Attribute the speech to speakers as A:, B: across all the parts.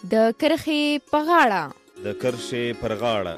A: د کرښې په غاړه.
B: د کرښې پر غاړه.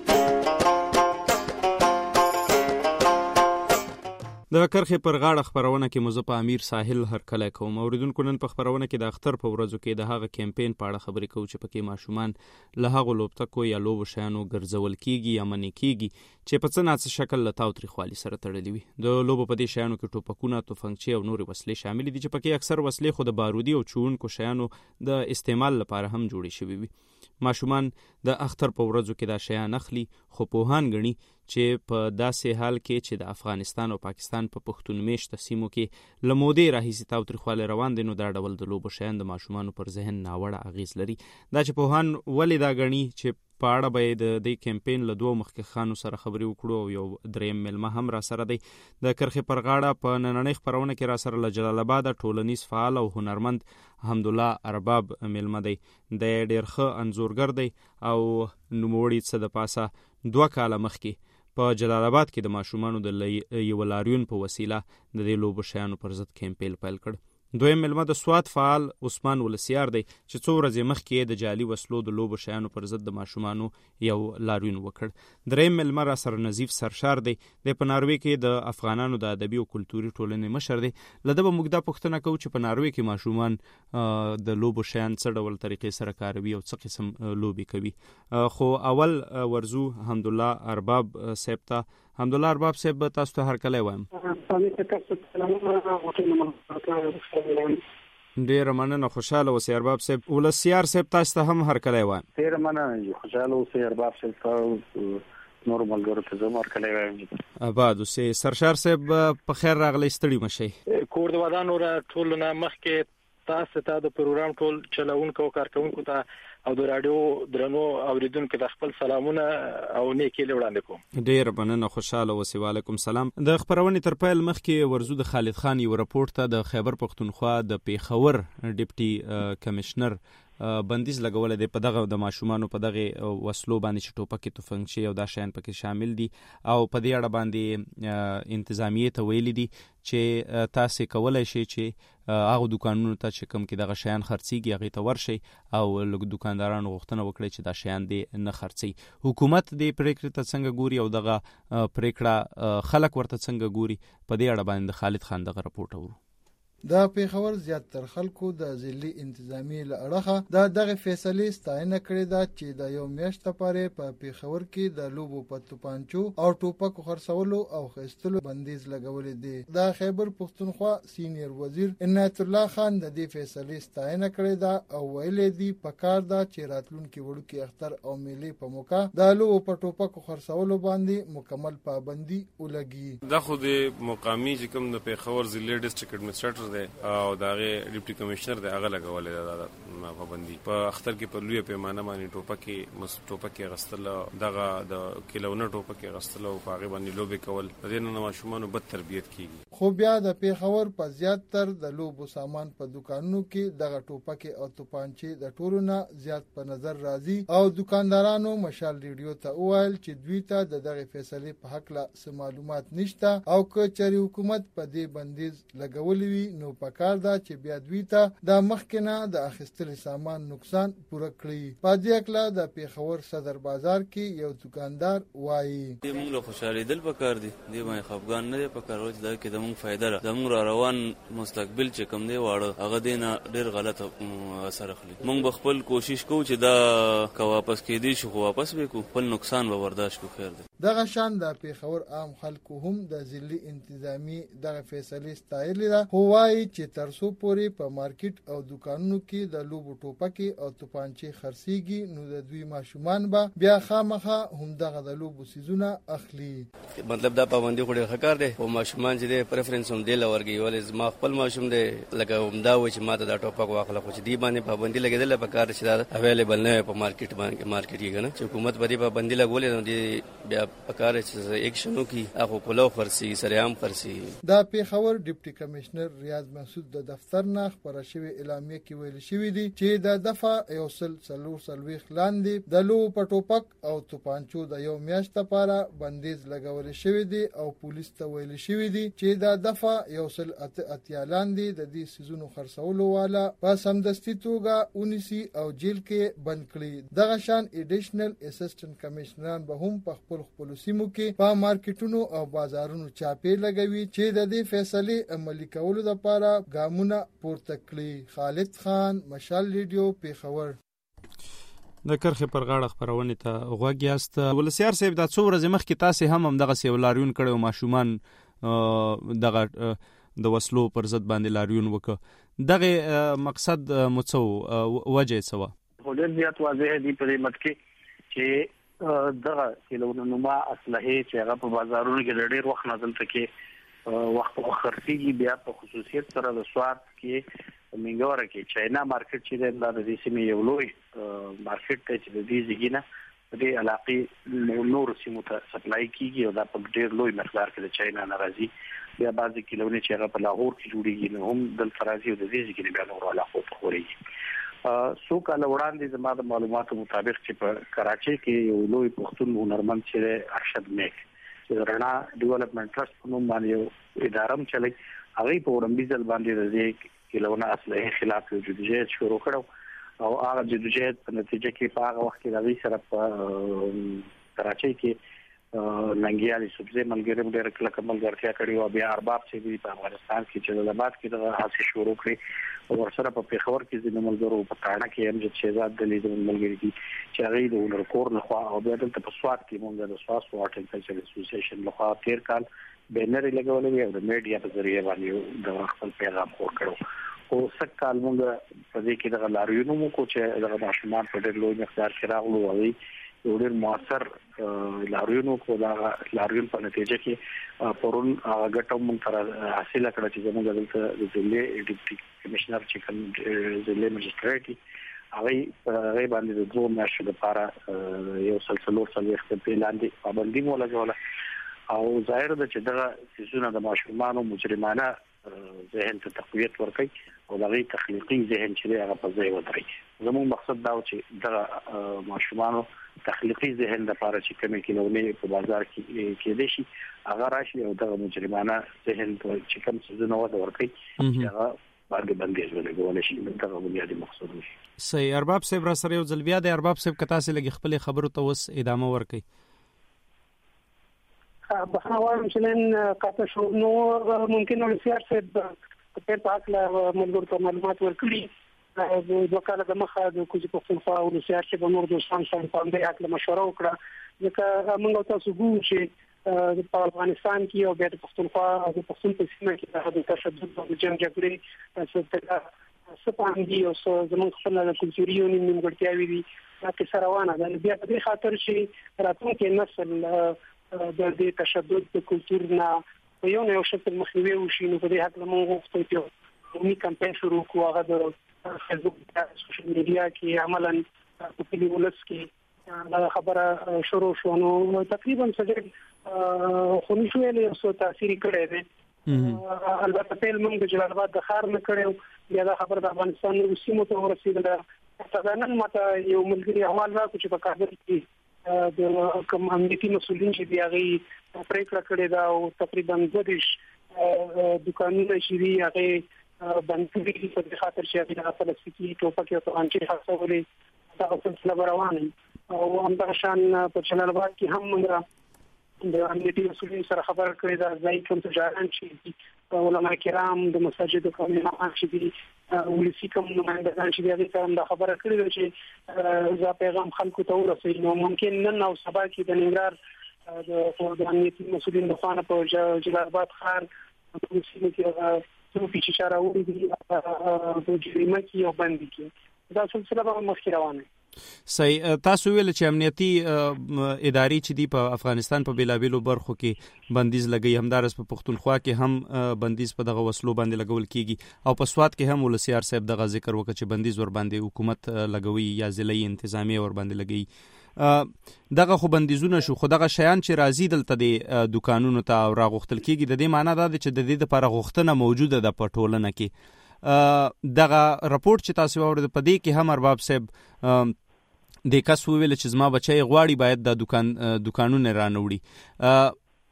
C: د کرښې پر غاړه خبرونه کې مو په امیر ساحل هرکلی کوم. اوریدونکو نن په خبرونه کې د اختر په ورځو کې د هغه کمپین په اړه خبرې کوو چې پکې ماشومان له هغو لوبتکو یا لوبو شیانو ګرځول کیږي یا منې کیږي چې په څه ناڅه شکل له تاوتریخوالي سره تړلي وي. د لوبو په دې شیانو کې ټوپکونه، توفنګچې او نورې وسلې شامل دي چې پکې اکثر وسلې خو د بارودي او چوونکو شیانو د استعمال لپاره هم جوړې شوي وي. ماشومان د اختر په ورځو کې دا شیان اخلي، خو پوهان ګڼي چې په داسې حال کې چې د افغانستان او پاکستان په پښتون میشته سیمو کې له مودې راهیسې تاوتریخوالی روان دی، نو دا ډول د لوبو شیان د ماشومانو پر ذهن ناوړه اغیز لري. دا چې پوهان ولې دا ګڼي چې په اړه به یې د دې کمپین له دوو مخکښانو سره خبرې وکړو او یو دریم میلمه هم را سره دی. د کرښې پر غاړه په نننۍ خپرونه کې را سره له جلال آباده ټولنیز فعال او هنرمند حمدالله ارباب میلمه دی. د ډېر ښه انځورګر دی او نوموړي څه د پاسه 2 کاله مخکې په جلال آباد کې د ماشومانو د یو لاریون په وسیله د دې لوبو شیانو پر ضد کمپین پیل کړ. دویم میلمه د سوات فعال عثمان ولسیار دی چې 2 ورځې مخکې د جعلي وسلو د لوبو شیانو پر ضد د ماشومانو یو لاریون وکړ. دریم میلمه را سره نظیف سرشار دی. د په ناروې کې د افغانانو د ادبي او کلتوري ټولنې مشر دی. له ده به موږ دا پوښتنه کوو چې په ناروې کې ماشومان د لوبو شیان څه ډول طریقې سره کاروي او څه قسم لوبې کوي. خو اول ورزو حمدالله ارباب صاحب ته. حمدالله ارباب صاحب تاسو ته هرکلی وایم. ډېره مننه، خوشحاله اوسئ ارباب صاحب. ولسیار صاحب تاسو ته هم هرکلی وایم.
D: ډېره مننه، خوشحاله اوسئ ارباب صاحب ته نور ملګرو ته زه هم هرکلی وایم.
C: آباد اوسئ. سرشار صاحب په خیر راغلی، ستړي مشئ.
E: کور د ودانو را ټول نه مخکې تاسو ته د پروګرام ټول چلونکو او کارکونکو ته او د رادیو درنو اوریدونکو ته خپل سلامونه او نیکي وړاندې کوم.
C: ډېر مننه، خوشاله اوسئ. وعلیکم سلام. د خبرونې تر پیل مخکې ورزو د خالد خان یو رپورټ ته د خیبر پښتونخوا د پیښور ډیپټي کمشنر بندیز لګولې دی په دغه د ماشومانو په دغه وسلو باندې چې ټوپکې، توفنګچې او دا شیان پکې شامل دي، او په دې اړه باندې انتظامیې ته ویلي دي چې تاسې کولی شئ چې هغه دکانونو ته چې کوم کې دغه شیان خرڅیږي هغې ته ورشئ او له دکاندارانو غوښتنه وکړئ چې دا شیان دې نه خرڅوي. حکومت دې پرېکړې ته څنګه ګوري او دغه پرېکړه خلک ورته څنګه ګوري، په دې اړه باندې د خالد خان دغه رپورټ اورو.
F: د پیښور زیاتره خلکو د ضلعي انتظامیې له اړخه دغه فیصلې ستاینه کړې ده چې د یو میاشت لپاره په پیښور کې د لوبو په توپانچو او ټوپکو خرڅولو او اخیستلو بندیز لګولی دی. د خیبر پښتونخوا سینیر وزیر عنایت الله خان د دې فیصلې ستاینه کړې ده او ویلي دي پکار ده چې راتلونکي وړوکي اختر او میلې په موقع د لوبو په ټوپکو خرڅولو باندې مکمل پابندي ولګي.
G: دا خو د مقامي چې کوم د پیښور ضلعي ډسټرکټ ایڈمنسټریټر او دغه ډیپټي کمشنر دی هغه لګولې ده پابندي په اختر کې په لوی پیمانه باندې ټوپکې غستل، دغه د کیلونه ټوپکې غستل او هغه باندې لوبې کول د دې نه ماشومانو بد تربیت کیږي.
F: خو بیا د پیښور په زیاتر د لوبو سامان په دکانونو کې دغه ټوپکې او توپانچې د ټولو نه زیات په نظر راځي او دکاندارانو مشال ریډیو ته وویل چې دوی ته د دغه فیصلې په حق لا څه معلومات نشته او که چېرې حکومت په دې بندیز لګولی وي نو پکار ده چې بیا دوی ته د مخکې نه د اخیستلي سامان نقصان پوره کړي. په دې هکله د پیښور صدر بازار کې یو دکاندار وایي
H: موږ له خوشحالېدل پکار دي، دې باندې خفګان نه دی پکار چې دا کې زموږ فایده ده. زموږ را روان مستقبل چې کوم دی واړه هغه دې نه ډېر غلط اثر اخلي. موږ به خپل کوشش کوو چې دا که واپس کېدی شو خو واپس به کوو، خپل نقصان به برداشت کوو. خیر دی.
F: دغه شان د پیښور عام خلکو هم د ضلعي انتظامي دغه فیصلې ستایلې ده، خو وایي چې تر څو پورې په مارکیټ او دکانونو کې د لوبو ټوپکې او توپانچې خرڅیږي نو د دوی ماشومان به بیا خامخا همدغه د لوبو څیزونه اخلي.
H: مطلب دا پابندي خو ډېر ښه کار دی او ماشومان چې دی پریفرنس هم دې له ورکوي، ولې زما خپل ماشوم دی لکه همدا وایي چې ما ته دا ټوپک واخله، خو چې دې باندې پابندي لګېدله پکار چې دا اویلیبل نه وي په مارکیټ کې که نه چې حکومت به دې پابندي لګولې نو دې بیا پکاره چې اکشنو کې هغه کولو خرسي سریام خرسي.
F: دا پیښور ډیپټي کمشنر ریاض محسود د دفتر نه خبره شوی اعلامیه کې ویل شوی دی چې د دفعه یو سلوي لاندې د لو پټوپک او توپانچو د یو میاشت لپاره بندیز لګول شوی دی او پولیس ته ویل شوی دی چې د دفعه یو سل اتیا لاندې د دې سيزونو خرڅولو والا په سمدستي توګه اونیسی او جیل کې بند کړي. دغه شان ایډیشنل اسسټنټ کمشنران به هم په خپل سیمو کې په مارکیټونو او بازارونو چاپې لګوي چې د دې فیصله عملي کولو لپاره ګامونه پورته کړي. خالد خان، مشال ریډیو، پیښور.
C: د کرخې پر غاړه خبرونه ته غوږ یاست. ولسیار صاحب د څو ورځې مخکې تاسو هم دغه سیولاریون کړو ماشومان دغه د وسلو پر ضد باندې لاریون وکړه. دغه مقصد مڅو وجه سوا
D: ولر زیات واضح دی په دې مت کې چې دغه کلونما اسلحه چې هغه په بازارونو کې ډېر وخت نازل تکي وخت خرڅيږي بیا په خصوصیت سره د سواد کې منګوره کې چاینا مارکیټ چې د دې سیمې یو لوی مارکیټ ته چې د دې ځګینه د علاقې نور سیمو ته سپلای کیږي او دا په ډېر لوی مقدار کې د چاینا ناراضي بیا بعضی کلونه چې هغه په لاهور کې جوړیږي نو هم د فرانسې او د دې ځګینه بیا نور علاقو ته خوري. سو کال وړاندې زما د معلوماتو مطابق چې په کراچۍ کې یو لوی پښتون هنرمند چې ارشد میک چې رڼا ډیولپمنٹ ټرست په نوم باندې یو ادارم چلی هغه په وړاندیز باندې د دې کلونه اصله خلاف جديجیت شروع کړو او هغه جديجیت په نتیجه کې په هغه وخت کې د وی سره په کراچۍ کې ننګیالي سبزه ملګری ډېر کله کمل ورتیا کړی او بیا ارباب چې په افغانستان کې چې د لبات کې د حاصل شروع کړی او ورسره په پیښور کې د ملګرو په تاړه کې هم چې شهزاد د لیدل ملګری دي چې هغه د هنر کور له خوا او بیا دلته په سواد کې مونږ د سواد واټر کلچر اسوسییشن له خوا تیر کال بینر لګولې او د میډیا په ذریعہ باندې د خپل پیغام خور کړو او سکهال مونږ په دې کې د لاریونو مو کو چې د ماشومان په ډېر لوی مقدار کې راغلو او ډېر موثر لاریونو کو دا لاریون په نتیجه کې پرون غټو مونږ تر حاصل کړ چې زموږ دلته د ضلع ډیپټي کمشنر چې کوم ضلع مجستریټي هغه باندې د دوه میاشتو لپاره یو سلسله په لاندې پابندي مولا جوړه او ظاهر ده چې دغه سيزونه د ماشومانو مجرمانه ذهن ته تقویت ورکړي او دغه تخلیقي ذهن چې هغه په ځای ودرېږي. زموږ مقصد دا و چې دغه ماشومانو تخلیقي ذهن د لپاره چې کومې کلمې په بازار کې دي شي هغه راشي او دغه مجرمانه ذهن چې کوم څه نه ورکړي هغه باندې بندیز ولګول شي. دغه بنیادی مقصد دی.
C: صحیح. ارباب صاحب را سره یو ځل بیا د ارباب صاحب کتا سره لګي خپل خبرو ته وس ادامه ورکړي.
B: بخنا وایم چې نن کاته شو نو ممکن نو سیار صاحب په پاک لا ملګرو ته معلومات ورکړي د وکاله د مخه د کوزي پښتونخوا او سیار چې په نور د شان په دې اړه مشوره وکړه ځکه موږ تاسو ګورو چې په افغانستان کې او د پښتونخوا او د پښتون په سیمه کې د تشدد او جنگ جګړې څخه سپاندي او زموږ خپل د کلتوري یونین نیمګړتیاوي دي چې سره روانه ده. بیا په دې خاطر چې راتلونکي نسل د دې تشدد د کلتور نه په یو شکل مخنیوي وشي نو په دې حق موږ غوښتل چې موږ کمپاین شروع کوو هغه د فیسبوک او سوشل میډیا کې عملاً په پیلولس کې دا خبره شروع شو نو تقریبا څه خو نشو یې څه تاثیر کړی دی. البته په موږ د جلال آباد د ښار نه کړو یا دا خبره د افغانستان د سیمو ته ورسېده. تقریبا ماته یو ملګری احوال راکړ چې په کابل کې د کوم امنیتي مسولین چې دی هغه پریکړه کړې ده او تقریبا 2 دکانونه چې دی هغه بند کړي په خاطر چې هغه پلاستیکي ټوپک او توغانچې خاصولې دا سلسله روانه او همدغه شان په جلال آباد کې هم موږ د امنیتي مسولین سره خبره کړې ده ځای کوم تجاران چې علماء کرام د مساجد او امامان چې دي ولسی کوم نمائندگان چې دغه ته د خبره کړې ده چې دا پیغام خلکو ته ورسېږي نو ممکن نن او سبا کې د ننګرهار د امنیتي مسولین د خانه په جلال آباد ښار په سیمه کې څو پیچ اشاره وړي دي د جریمه کې او باندې کې دا سلسله به مخکې روانه.
C: صحیح. تاسو ویل چې امنیتي ادارې چې دی په افغانستان په بیلابیلو برخو کې بندیز لګي همدارس په پښتونخوا کې هم بندیز په دغه وسلو باندې لګول کیږي او په سواد کې هم ولسیار صاحب دغه ذکر وکړي چې بندیز ور باندې حکومت لګوي یا ضلعي انتظامیه ور باندې لګي. دغه خو بندیزونه شو، خو دغه شیان چې راځي دلته د دکانونو ته او راغوښتل کېږي، د دې معنا دا ده چې د دې دپاره غوښتنه موجوده ده په ټولنه کې. دغه رپورټ چې تاسو واورید په دې کې هم ارباب صاحب د کس وویل چې زما بچی غواړي باید د دکانونه رانوړي.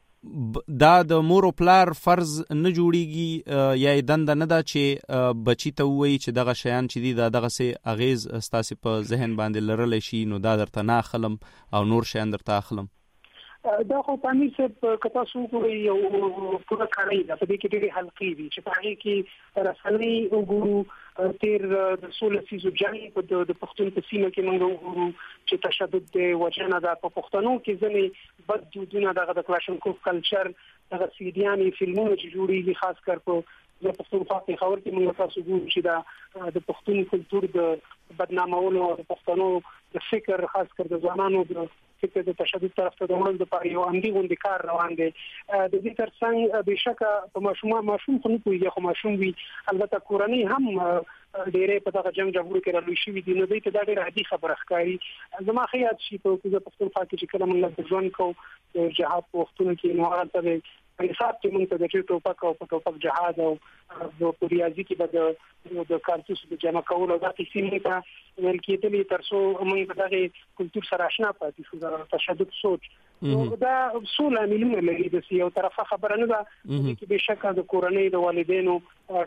C: دا د مور او پلار فرض نه جوړیږي یا دنده نه ده چې بچی ته ووایي چې دغه شیان چې دي دا دغسې اغیز ستاسې په ذهن باندې لرلی شي نو دا درته نه اخلم او نور شیان درته اخلم؟
B: دا خو پامیر صاحب که تاسو وګورئ یو پوره کړی ده، په دې کې ډېرې حلقې دي چې په هغې کې رسنۍ وګورو، تیر د 16 لسیزو جنګ د پښتون په سیمه کې موږ وګورو چې تشدد دی، وژنه ده، په پښتنو کې ځینې بد دودونه دغه د کلاشنکوف کلچر، دغه سیډیانې فلمونه چې جوړېږي خاص کر په د پښتونخوا پېښور کې موږ تاسو ګورو چې دا د پښتون کلتور د بدنامولو او د پښتنو د فکر خاص کر د ځوانانو د فکر د تشدد طرف ته د وړل لپاره یو عمدي غوندې کار روان دی. د دې ترڅنګ بېشکه په ماشوم خو نه پوهېږي، خو ماشوم وي، البته کورنۍ هم ډېرې په دغه جنګ جګړو کې رالوی شوي دي، نو دوی ته دا ډېره عادي خبره ښکاري. زما ښه یاد شي په پښتونخوا کې چې کله موږ ژوند کوو د جهاد په وختونو کې، نو هغلته به په حساب کې موږ ته د ټوپک او په ټوپک جهاد او په ریاضي کې به د کارتوس د جمع کولو دا کیسې موږ ته ویل کېدلې تر څو موږ په دغه کلتور سره اشنا پاتې شو. د تشدد سوچ دا څو لاملونه لري، د یو طرفه خبره نه ده چې بېشکه د کورنۍ د والدینو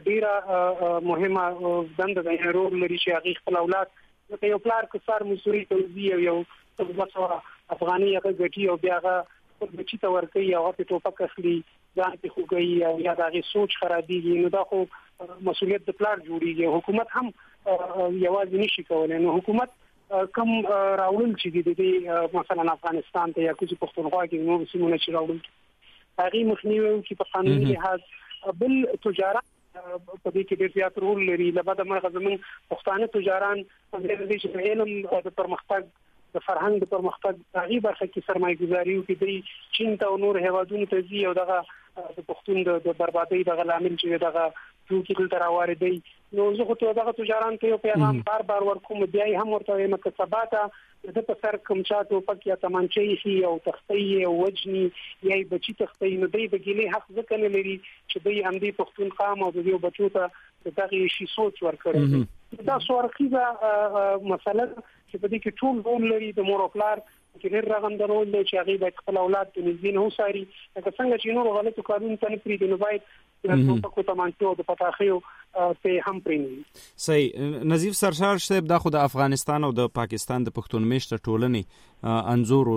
B: ډېره مهمه دنده ده، رول لري چې هغې خپل اولاد لکه یو پلار که سار مزدوري ته وځي او یو 200 افغانۍ هغه ګټي او بیا هغه خپل بچي ته ورکوي او هغه ټوپک اخلي، ځان پې خوږوي او یا د هغې سوچ خرابېږي، نو دا خو مسؤلیت د پلار جوړېږي. حکومت هم یوازې نشي کولی، نو حکومت کم راوړل چې دي د دې مثلا افغانستان ته یا کوزي پښتونخوا کې نور سیمونه چې راوړل هغې مخنیوی وکړي په قانوني لحاظ. بل تجارت په دې کې ډېر زیات رول لري. له بده مرغه زموږ پښتانه تجاران چې د علم د پرمختګ د فرهنګ د پرمختګ هغې برخه کې سرمایه ګزاري وکړي، دوی چین ته او نور هیوادونو ته ځي او دغه د پښتون د بربادۍ دغه لامل چې دغه توکي دلته راواردوي. نو زه خو دغه تجاران ته یو پیغام بار بار ورکوم، بیا یې هم ورته وایم که سبا ته د په سر کوم چا ټوپک یا تمانچه ایښي او تختی او وجني یا یې بچي تختی، نو دوی د ګیلې حق ځکه نه لري چې دوی همدې پښتون قام او د دې بچو ته د دغې شي سوچ ورکړي. دا څو اړخیزه مسله چې په دې کې ټول رول لري. د مور او پلار کې ډېر رغنده رول دی چې هغې باید خپل اولاد ته نږدې نه وڅاري، لکه څنګه چې نورو غلطو کارونو ته نه پرېږدي، نو باید د ټوپکو تمانچو او د پټاخیو ته هم پرېنوي.
C: صحیح. نظیف سرشار صاحب، دا خو د افغانستان او د پاکستان د پښتون میشته ټولنې انځور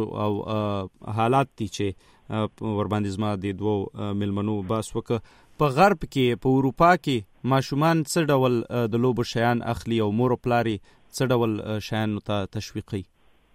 C: او حالات دي چې ورباندې زما د دوو مېلمنو بحث وکړه. په غرب کې په اروپا کې ماشومان څه ډول د لوبو شیان اخلي او مور او پلار یې څه ډول شیانو ته تشویقوي؟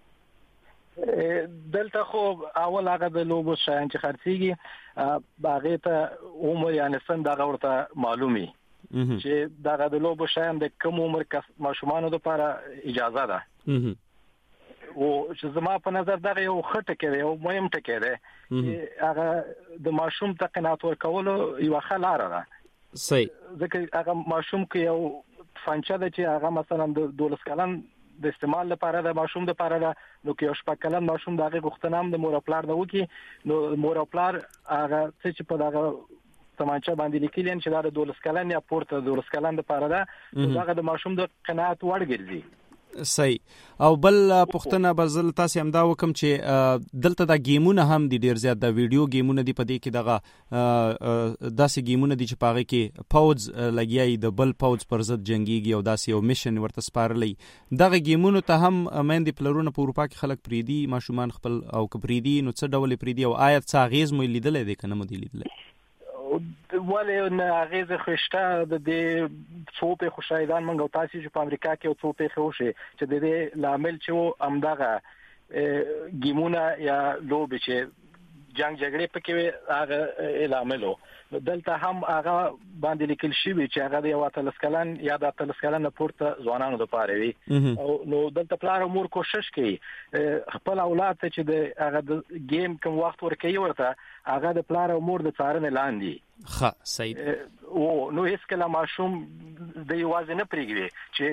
E: دلته خو اول هغه د لوبو شیان چې خرڅېږي هغې ته عمر یعنې سن دغه ورته معلوم وي چې دغه د لوبو شیان د کم عمر ماشومانو دپاره اجازه ده. او چې زما په نظر دغه یو ښه ټکی دی، یو مهم ټکی دی چې هغه د ماشوم ته قناعت ورکولو یوه ښه لاره ده.
C: صحیح.
E: ځکه هغه ماشوم کې یو فنچه ده چې هغه مثلا د 12 کلن د استعمال لپاره د ماشوم لپاره ده، نو کې یو 6 کلن ماشوم د هغې غوښتنه هم د مور او پلار نه وکړي، نو مور او پلار هغه څه چې په دغه تمانچه باندې لیکلي چې دا د 12 کلن یا پورته 12 کلن لپاره ده، نو هغه د ماشوم د قناعت وړ ګرځي.
C: صحیح. او بل پوښتنه به زه تاسې همدا وکم چې دلته دا گیمونه هم دي ډېر زیات، د ویډیو گیمونه دي، په دې کې دغه داسې گیمونه دي چې په هغې کې پوځ لګیا د بل پوځ پر ضد جنګېږي او داسې یو میشن ورته سپارلی. دغه گیمونو ته هم میندې پلرونه په اروپا کې خلک پرېږدي ماشومان خپل، او که پرېږدي نو څه ډول یې پرېږدي او آیا څه اغېز مو لیدلی دی که نه مو دی لیدلی؟
E: ولې نه اغېزې خو شته. د دې څو پېښو شاهدان موږ او تاسې چې په امریکا کې یو څو پېښې وشي چې د دې لامل چې و همدغه گیمونه یا لوبې چې جنګ جګړې پکې وي هغه لامل و. دلته هم هغه باندې لیکل شوي چې هغه د یو 13 کلن یا د 13 کلن نه پورته ځوانانو دپاره وي. نو دلته پلار او مور کوشش کوي خپل اولاد ته چې د هغه د گیم کوم وخت ورکوي ورته هغه د پلار او مور د څارنې لاندې.
C: ښه. صحیح.
E: نو هیڅکله ماشوم د یوازې نه پرېږدي چې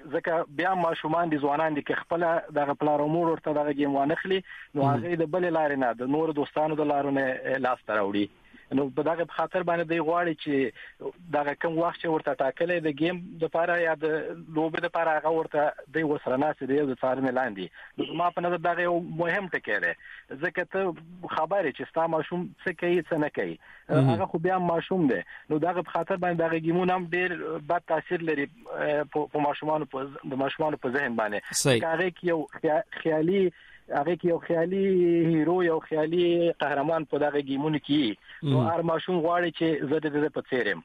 E: ځکه بیا ماشومان دي ځوانان دي کې خپل دغه پلار امور ورته دغه گیم وانخلي نو هغه د بل لارې نه د نور دوستانو د لارو نه لاس تراوړي نو په دغه خاطر باندې دی غواړي چې دغه کوم وخت چې ورته ټاکلې د گیم د لپاره یا د لوبې د لپاره هغه ورته دی وسره ناس دی د څارنې لاندې نو ما په نظر دغه یو مهم ټکی دی ځکه ته خبره چې ستا ماشوم څه کوي څه نه کوي هغه خو بیا ماشوم دی نو دغه خاطر باندې دغه گیمونه هم ډیر بد تاثیر لري په ماشومان په ذهن باندې هغه یو خیالي هغه کې یو خیالي هیرو یو خیالي قهرمان په دغه گیمونو کې نو هر ماشوم غواړي چې زه د په څیرم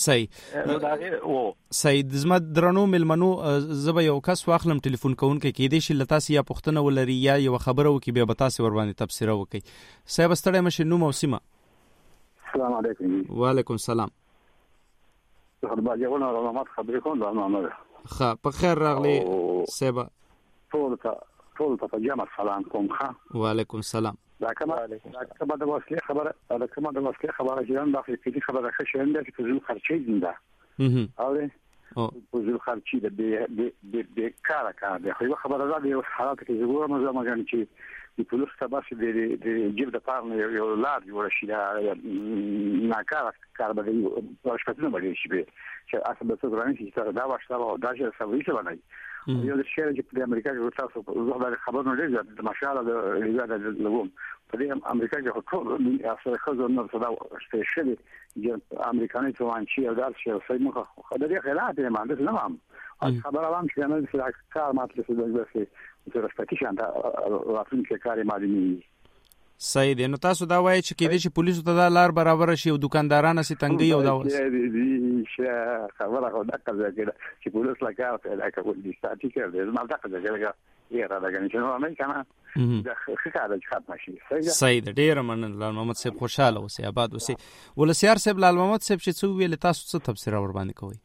C: صحیح زما درنو ملمنو زبا یو کس واخلم ټلیفون کوونکې کې دې شي لتاسي یا پښتنه ولري یا یو خبره وکي به تاسو ور باندې تفسیر وکي صاحب ستړی مشه نو موسمه
I: السلام علیکم
C: وعلیکم السلام
I: خبر یوونه معلومات خبرې کوم دا نه
C: ښه په خیر راغلی صاحب
I: ټول ته جامع سلام کوم ښه
C: وعلیکم السلام
I: دا کومه د وسلې خبره چې دا په خبره ښه شوند چې په ځل خرچې زنده او په ځل خرچې د کار د خبره ده یو حالت کې زګور مزه چې د پولیس تباسي د جیب د پاره یو لار جوړ شي دا ناکاره کار به پښتنه باندې شي چې اصل د څه غوښنه چې دا واښه دا چې سرویس باندې یو د شهر چې په امریکا کې تاسو زغ خبرونه لري د ماشاءالله د ریاضه د لوم په دې امریکا کې ټول اصل خزر نو صدا شته چې امریکایي ځوان چې دا چې سې مخه خبرې خلاف یې مانده نه مام خبره وام چې نه چې کار ماته څه دغه څه رسپکټ شانته راتلون کې کاری مالي
C: صحیح دی نو تاسو دا وایي چې کېدې چې پولیسو ته دا لار برابر شي او دکاندارانو سي تنګي او دا
I: دي خبره خو دا کوي چې پولیس لا کار پیدا کوي د ستاتیکر دی نو دا کوي چې یې را لګنی چې نو نه کنه دا ښکاره چې ختم شي
C: صحیح دی ډیر مننه لال محمد صاحب خوشاله اوسئ آباد اوسئ ولسیار صاحب لال محمد صاحب چې څو ویل تاسو څه تفسیر ور باندې کوي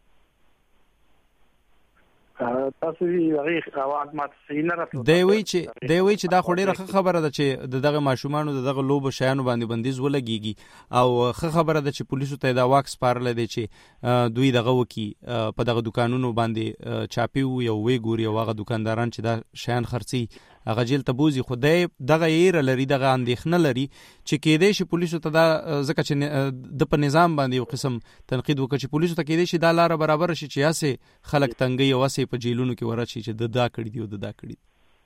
D: تاسو یې اواز مات سینه راته
C: دی وی چې دا خو ډیره خبره ده چې دغه ماشومان دغه لوب شایانو باندې بندیز ولګيږي او خبره ده چې پولیسو ته دا واکس پارل دي چې دوی دغه وکي په دغه دکانونو باندې چاپی یو وی ګوري او هغه دکانداران چې دا شایان خرڅي هغه جیل ته بوزي خدای دغه یې لري دغه اندېښنه لري چې کېدې شي پولیسو ته دا ځکه چې د په نظام باندې یو قسم تنقید وکړي چې پولیسو ته کېدې شي دا لار برابر شي چې یاسه خلک تنګي او واسه په جیلونو کې ورشي چې دا کړی دی او دا کړی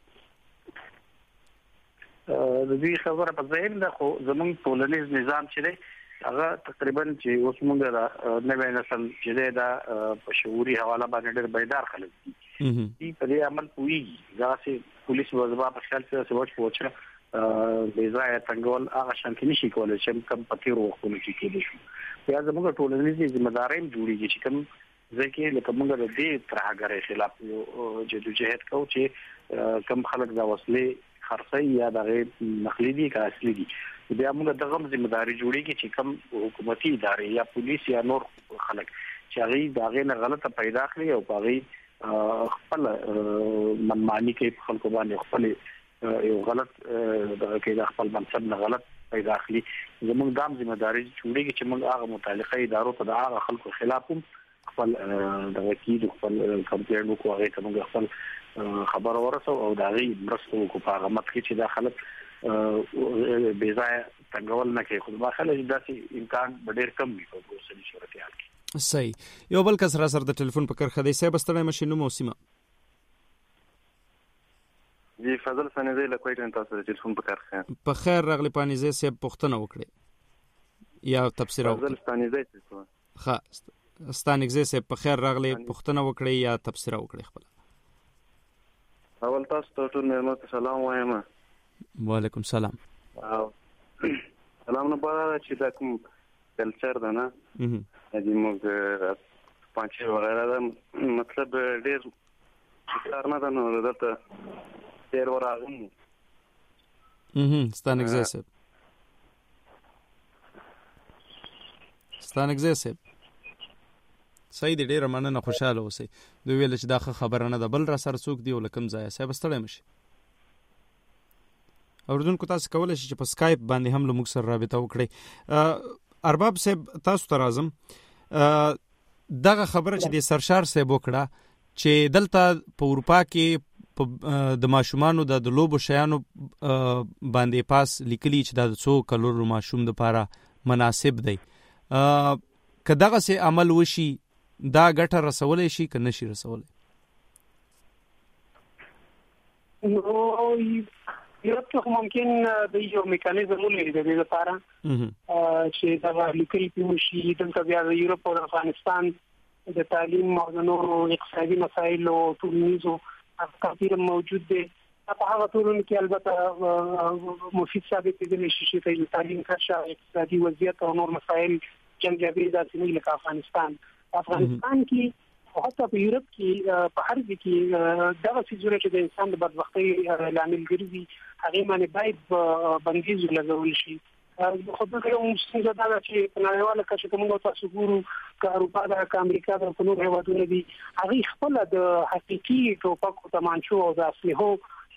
D: د دې خبره په ځای نه خو زمونږ ټولنیز نظام چې دی هغه تقریبا چې اوس موږ نوې نسل چې دا په شعوري حواله باندې ډېر بیدار خلک دي په دې عمل کوي ځکه پولیس وظیفه په خیال سره سوچ پوښتنه د ځای څنګهول هغه شانتي نشي کولای چې کم پکې وروخونه چې کېدې شو یا زموږ ټولنیز ذمہداري جوړیږي چې کوم ځکه لکه موږ د دې ترهګرۍ خلاف جدوجہد کوو چې کم خلک دا وسلې خرڅي یا د نقلي دي کا اصلي دي بیا موږ دغه ذمہداري جوړیږي چې کم حکومتي ادارې یا پولیس یا نور خلک چې هغه دغه نه غلطه پیدا کړی او هغه خپل منمانی کې خلکو باندې خپل یو غلط دغه کې خپل منصب نه غلط پیدا کړی زموږ دام ذمہداري جوړیږي چې موږ هغه متعلقه ادارو ته د هغه خلکو خلاف خپل دغه کې خپل کمپلین وکړو هغه ته موږ خپل خبر ورسو او دا غي مرستو کو په هغه مت کې چې دا خلک بے ځای څنګهول نه کوي خو ما خلک داسې امکان ډېر کم وي په اوسنۍ صورتحال کې
C: صحیح یو بل کس را سره د ټلیفون په کار خدای صاحب ستړی مشه نو موسمه
J: جی فضل سنیزه له کوټه تاسو د ټلیفون په کار خیر
C: په خیر راغلی پانیزه صاحب پښتنه وکړي یا تفسیر
J: فضل سنیزه څه
C: ښه ستانګزه صاحب په خیر راغلی پښتنه وکړي یا تفسیر وکړي خپل
J: اول تاسو ته ټول مېلمه ته سلام وایم
C: وعلیکم سلام
J: سلام نه پاره چې دا کوم کلچر ده نه دې موږ پانچه وغیرہ دا مطلب ډېر کار نه ده نو دلته ډېر وراغم
C: ستانګزه صاحب صحیح دی ډېر مننه خوشاله اوسئ دوی ویل چې دا خبره نه ده بل را سره څوک دی ولکم ځای صاحب ستړی مشي اوردونکو تاسو کولای شئ چې په سکایپ باندې هم له موږ سره رابطه وکړئ ارباب صاحب تاسو ته راځم دغه خبره چې د سرشار صاحب وکړه چې دلته په اروپا کې د ماشومانو د لوبو شیانو باندې پاس لیکلي چې د 100 کلورو ماشوم لپاره مناسب دی. که دغه سي عمل وشي دا ګټه رسولای شي که نشي رسولای؟
B: نو یو ممکن د یو میکانیزم ولري د دې لپاره چې دا لیکلي وشي. دلته بیا د یورپ او افغانستان د تعلیم او د نورو اقتصادي مسایل او ټولنیزو افکار موجود دي. په هغه ټولنه کې البته مفید ثابت دي چې د تعلیم کچه اقتصادي وضعیت او نور مسایل جنګیابي ذاتي نه لکه افغانستان کې حتی په یورپ کې په هر ځای کې دغه څیزونه چې د انسان د بدبختۍ لامل ګرځي هغه باندې باید بندیز لګول شي. خو دا یو څه دا چې په نړیواله کچه کومه تاسو ګورو که اروپا د امریکا د نورو هیوادونو دي هغه خپل د حقيقي ټوپکو تمانچو او د اسلحو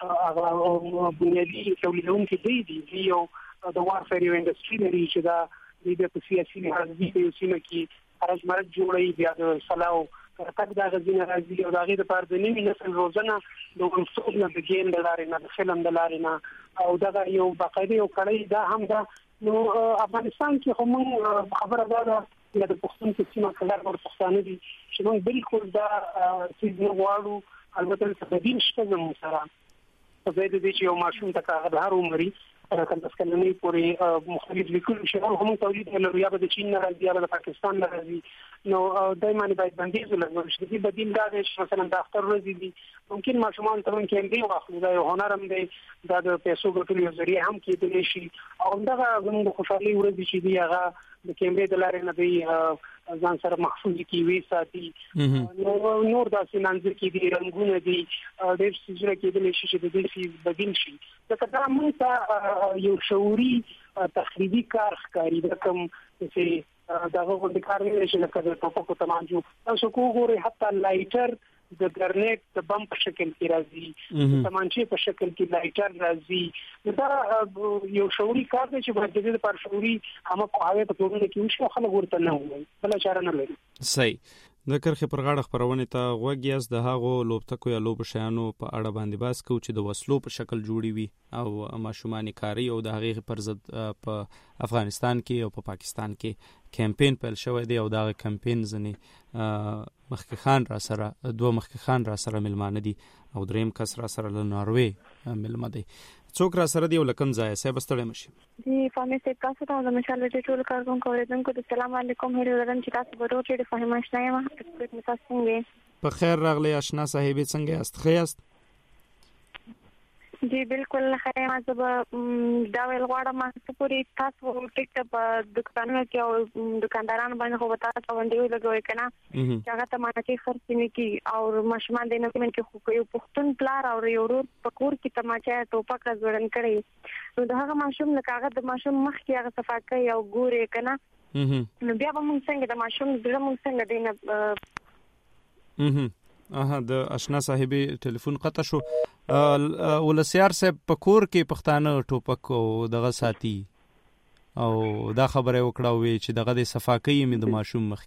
B: هغه بنیادي تولیدونکي دي یو د وارفیر انډستری لري چې دا د سیاسي لحاظ د سیمه کې هرڅ مرګ جوړي بیا د سلاو تک دا غزینه راځي او دا غي د پاره د نوي نسل روزنه د ورسوب نه د ګیم د لارې نه د فلم د لارې نه او دا یو باقاعده یو کړی دا هم دا نو افغانستان کې هم خبره ده د پښتون کې سیمه کلر ور پښتانه دي چې موږ بالکل دا چې نو غواړو البته د دین شته زموږ سره په دې چې یو ماشوم ته کاغذ هر عمرې راکړل کلنې پورې مختلف لیکل شي هم تولید لري یا د چین نه راځي یا د پاکستان نه راځي نو دایمه باید بندیز لګول شي. د بدیل دا چې مثلا د اختر ورځې دي ممکن ماشومان ته کې دی واخلي دا یو هنر هم دی دا د پیسو ګټلو ذریعہ هم کېدلی شي او دا زموږ خوشحالي ورځ چې دی هغه د کیمرې د لارې نه دی ځان سره محفوظ کی وی ساتي نور داسې منځ کې دي رنگونه دي ډېر څه کېدلی شي چې د دې بدیل شي. دا موږ ته یو شعوري تخریبي کار ښکاري دا کوم چې دغه غوډه کار نه شي لکه د ټوپکو تمانچو تاسو وګورئ حتی لایټر د ګرنیټ د بم په شکل کې راځي د تمانچې په شکل کې لایټر راځي. دا یو شعوري کار دی چې باید د دې لپاره شعوري هم په هغه په توګه کې وشي خلک ورته نه وایي بل چاره نه لري.
C: صحیح. د کرخې پر غاړه خبرونه ته غوږیاس د هغو لوبتکو یا لوب شیانو په اړه باندې باس کو چې د وسلو په شکل جوړي وي او ماشومان کاری او د هغې پر ضد په افغانستان کې او په پاکستان کې کمپین پیل شوی دی او دا کمپین ځنې مخکخان را سره دوه مخکخان را سره ملمانه دي او دریم کس را سره له ناروې ملمه دی. څوک را سره دی ولکم ځای سه بستړی مشي
K: دی فهمه سه تاسو ته د مشال د ټول کارکونکو اوریدونکو السلام علیکم هیله لرم چې تاسو به ورته د فهمه آشنا یم تاسو څنګه په
C: خیر راغلی آشنا صاحب څنګه است خیاست
K: جی بالکل خیر ما زه دا ویل غواړم چې پوری تاسو ټیک په دکانونو کې او دکاندارانو باندې خو تاسو باندې لګوي کنه چې هغه ته ماته خرڅ نه کی او ماشومان د نومن کې خو یو پښتون پلار او یو ورور پکور کې تماچا ټوپک ځوړن کړي نو دا هغه ماشوم له کاغذ د ماشوم مخ کې هغه صفا کوي او ګوري کنه نو بیا به موږ څنګه د ماشوم د موږ څنګه دینه
C: د آشنا صاحبي ټلیفون قطع شو ولسیار صاحب پکور کې پښتانه ټوپک او دغه ساتي او دا خبره وکړه وی چې دغه د صفاکۍ می د ماشوم مخ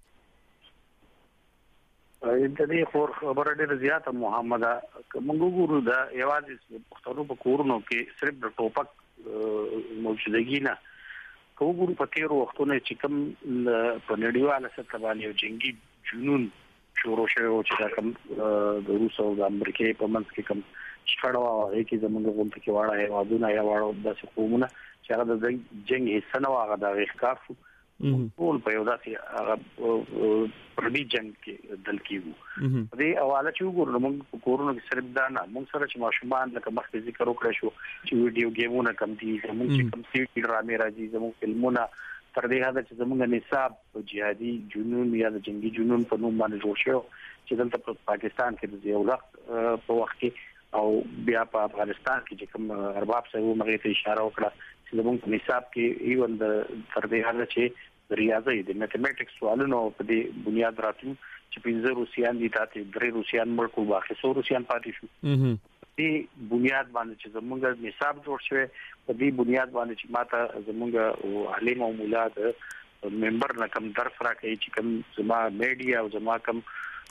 D: د دې خور خبره ډیره زیاته محمد موږ ګورو دا یوازې پښتنو په کورونو کې صرف د ټوپک موجودګي نه کوم په تیر وختونه چې کوم په نړیواله سطح باندې جنگي جنون شروع شوی او چې دا کوم د روس او د امریکای په منځ کې کوم شخړه واغې کې زموږ غونډه کې واړه هیوادونه یا واړه داسې قومونه چې هغه د جنگ حصہ نه واغه دا ښکارو ټول په یو داسې هغه پردي جنگ کې دل کېږي دې حواله چې وګورم موږ کورونو کې صرف دا نه موږ سره چې ماشومان لکه مخکې ذکر وکړ شو چې ویډیو گیمونه کم دي موږ چې کم سي ډرامې راځي زموږ فلمونه تر دې حد چې زموږ نصاب جهادي جنون یا د جنگي جنون په نوم باندې جوړ شو چې دلته په پاکستان کې د یو وخت کې او بیا په افغانستان کې چې کوم ارباب سره موږ ته اشاره وکړه چې زموږ نصاب کې ایون د تر دې حد چې ریاضي د میتھمیټکس سوالونو په دې بنیاد راتلو چې 15 روسیان دي تاسو 3 روسیان مړ باقي 100 روسیان پاتې شو دې بنیاد باندې چې زموږ نصاب جوړ شوی په دې بنیاد باندې چې ماته زموږ عالم او مولا د ممبر نه کوم درس راکړي چې کوم زما میډیا او زما کوم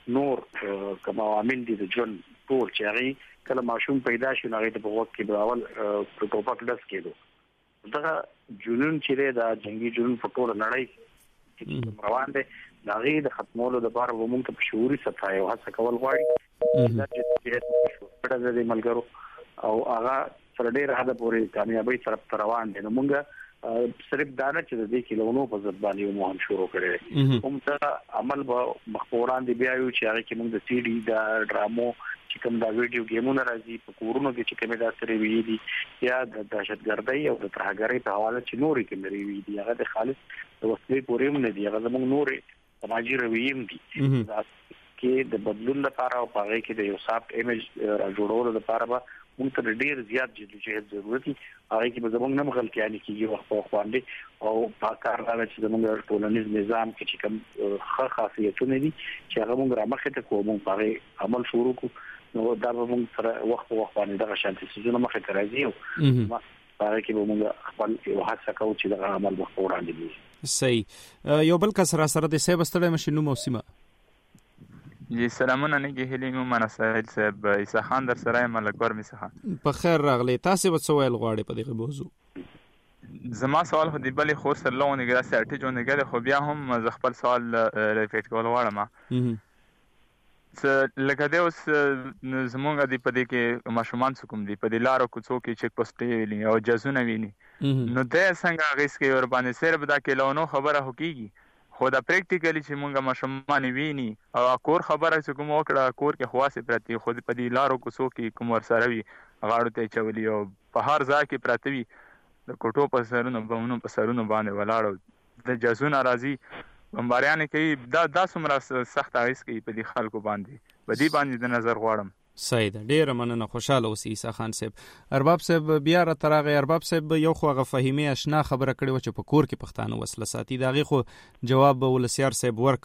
D: نور کوم عوامل دي د ژوند ټول چې هغه کله ماشوم پیدا شي هغه د وخت کې به اول ټوپک ډس کېدو دا جنون چې دا جنگي جنون په ټول نړۍ کې روان دي دا غي د ختمولو د لپاره ومنځ ته شعوري سطح او هڅه کول غواړي دا چې په دې ملګرو او هغه سره ډېر حد پورې کامیابی طرف روان دي نو موږ صرف دا نه چې د دې کلونو په ځد باندې مو هم شروع کړی کوم څه عمل به مخوران دي بیا یو چې هغه کې موږ د سی ډي دا ډرامو چې کوم دا ویډیو گیمونه راځي په کورونو کې چې کومه دا سره وی دي یا د دهشتګردۍ او د ترهګرۍ په حواله چې نورې کومې وی دي هغه د خالص د وسلې پورې نه دي هغه زموږ نورې سماجی روییم دي کې د بدلون لپاره او هغه کې د یو سافټ ایمیج را جوړولو لپاره به موږ ته ډیر زیات جدوجہد ضرورت دي هغه کې به زموږ نه مغلطیان کیږي وخت په باندې او په کار راځي چې زموږ ټولنیز نظام کې چې کوم خاصیتونه دي چې هغه موږ رامخې ته کوو موږ په عمل شروع کوو نو دا به موږ سره وخت په وخت باندې د شانتي سيزونه مخې ته راځي او هغه کې به موږ خپل یو هڅه کوو چې دا عمل به وړاندې وي
C: صحیح یو بل کس را سره د سیب ستړی مشینو موسمه
L: جی سلامونه نه کې هلي مو سهیل صاحب عیسی خان در سره ملکور می څخه
C: په خیر راغلی تاسو به څه ویل غواړئ په دغه موضوع
L: زما سوال خو دی بلې خور سره لونه ګرا سټی جو نه ګره خو بیا هم ز خپل سوال ریپیټ کول غواړم لکه دا اوس زمونږ دی په دې کې ماشومان څوک دي په دې لارو کوڅو کې چیک پوسټ ویلي او جزونه ویني نو دا څنګه غیس کې ور باندې سره بدا کې لونو خبره هکېږي خو دا پریکټیکلی چې مونږه ماشومان ویني او کور خبره چې کوم وکړه کور کې خواصه پرتی خو په دې لارو کوڅو کې کوم ور سره وي غاړو ته چولي او په هر ځای کې پرتی وي د کوټو په سرونو بمونو په سرونو باندې ولاړو د جزونه راځي بمباریان کې دا څومره سخت اوس کې په دې خلکو باندې په دې باندې د نظر غواړم
C: صحیح ده ډیره مننه خوشاله اوسئ عیسی خان صاحب ارباب صاحب بیا را ترغه ارباب صاحب یو خو غ فهمي آشنا خبره کړې و چې په کور کې پښتانه وسله ساتي داغه خو جواب ولسیار صاحب ورک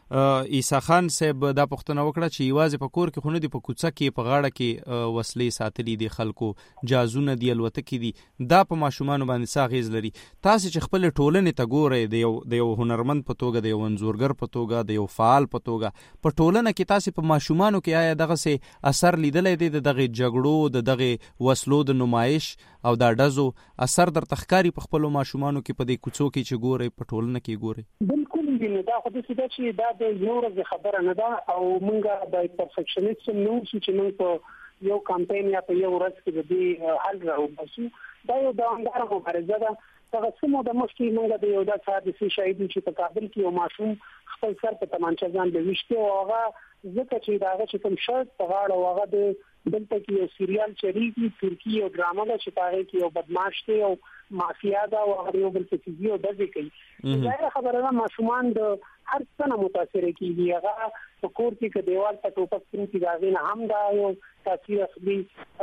C: عیسی خان صاحب دا پښتنه وکړه چې یوازې په کور کې خونه دی په کوڅه کې په غاړه کې وسلې ساتلې دي خلکو جازونه دی الوتکې دي دا په ماشومان باندې ساغیز لري تاسو چې خپل ټولنې ته ګورئ د یو هنرمند په توګه د یو انځورګر په توګه د یو فعال په توګه په ټولنه کې تاسو په ماشومانو کې آیا دغه سه اثر لیدلې دي دغه جګړو دغه وسلو د نمایش او دا ډزو اثر در تخکاری په خپل ماشومانو کې په دې کوڅو کې چې ګورئ په ټولنه کې ګورئ
B: بالکل دا خو د څه چې دا د یو ورځ خبره نه ده او مونږه د پرفیکشنیست نو چې موږ په یو کمپاین یا په یو ورځ کې د دې حل راوباسو دا یو دوامدار مبارزه ده هغه سمو د مشکل موږ د یو د ساده سي شاهدي چې په کابل کې یو ماشوم خپل سر په تمانچه ځان د وشته او هغه ځکه چې دا چې کوم شرط په غاړه او هغه د دلته کې یو سیریال چریږي ترکی او ډرامه ده چې پاره کې یو بدمعاش دی او مافیا دا او هغه یو بل څه دی او د دې کوي دا خبره ده ماشومان د هر څه نه متاثر کیږي هغه په کور کې کې دیوال په ټوپک پرې دا نه هم دا یو تاثیر اخلي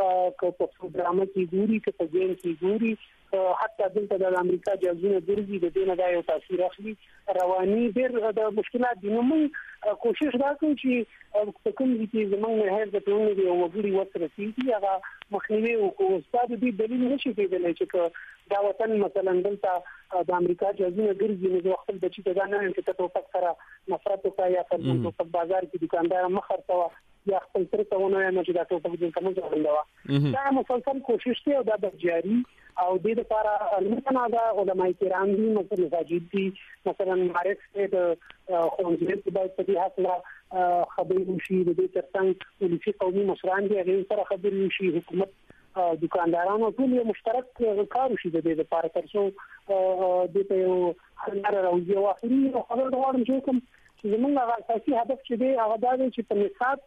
B: کو په ډرامه کې ګوري کې په ګیم کې ګوري حتی دلته د امریکا جزونه ګرځي د دې نه دا یو تاثیر اخلي رواني ډېر د مشکلات دي نو موږ کوشش دا کوو چې په کوم ځای کې زموږ نه هر د ټولنې دی او وګړي وسره سيږي هغه مخنیوي او استاد دې دلیل نشي کېدلی چې دا وطن مثلا دلته د امریکا جزونه ګرځي نو خپل بچی ته نه چې ته په سره نفرت کوي یا په بازار کې دکاندار مخرته یا خپل تر ته ونه نه چې دا ټوپک دې کوم ځای ولوا دا مسلسل کوشش دی او دا د جاری او د لپاره علماء دا علماء کرام دي مثلا مساجد دي مثلا معرف د خوندې په دې په دې حق خبرې وشي د دې ترڅنګ پولیسي قومي مشران دي هغه سره خبرې وشي حکومت دکاندارانو ټول یو مشترک کار وشي د دې لپاره ترڅو د ته یو خنره راوځي او اخري خبر دا وایم چې کوم چې زمونږ اساسي هدف چې دی هغه دا دی چې په نصاب